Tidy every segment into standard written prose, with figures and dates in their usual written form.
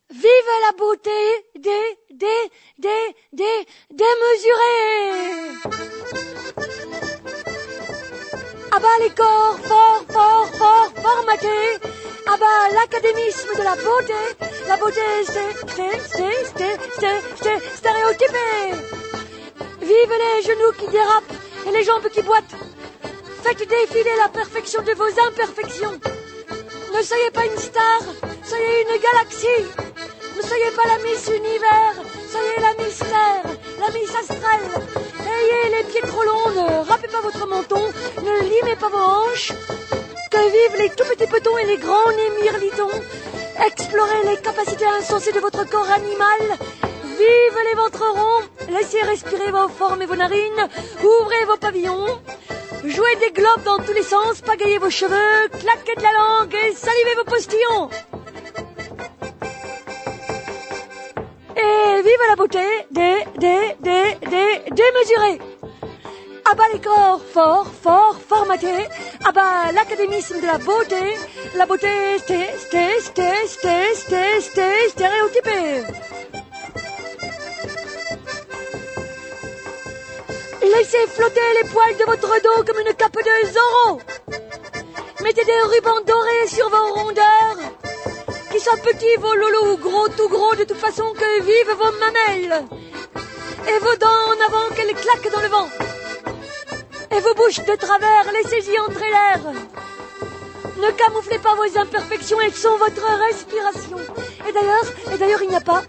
Vive la beauté démesurée. À bas les corps fort formatés. À bas l'académisme de la beauté. La beauté stéréotypée. Vive les genoux qui dérapent et les jambes qui boitent. Faites défiler la perfection de vos imperfections. Ne soyez pas une star, soyez une galaxie. Ne soyez pas la Miss Univers, soyez la Miss Terre, la Miss Astrale. Ayez les pieds trop longs, ne râpez pas votre menton, ne limez pas vos hanches. Que vivent les tout petits petons et les grands némirlitons. Explorez les capacités insensées de votre corps animal. Vive les ventres ronds, laissez respirer vos formes et vos narines, ouvrez vos pavillons. Jouez des globes dans tous les sens, pagayez vos cheveux, claquez de la langue et salivez vos postillons. Et vive la beauté démesurée. À bas les corps fort formatés. À bas l'académisme de la beauté stéréotypée. Laissez flotter les poils de votre dos comme une cape de Zorro. Mettez des rubans dorés sur vos rondeurs. Qu'ils soient petits vos loulous ou gros, tout gros, de toute façon que vivent vos mamelles. Et vos dents en avant qu'elles claquent dans le vent. Et vos bouches de travers, laissez-y entrer l'air. Ne camouflez pas vos imperfections, elles sont votre respiration. Et d'ailleurs, il n'y a pas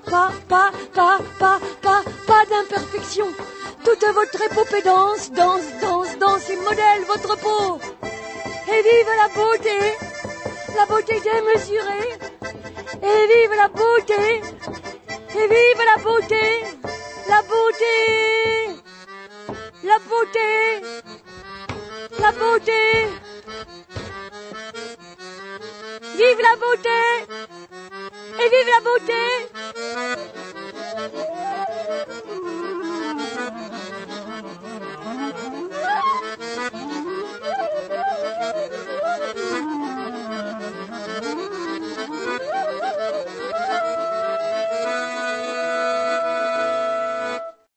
d'imperfection. Toute votre épopée danse et modèle votre peau. Et vive la beauté démesurée. Et vive la beauté, la beauté. Vive la beauté et vive la beauté.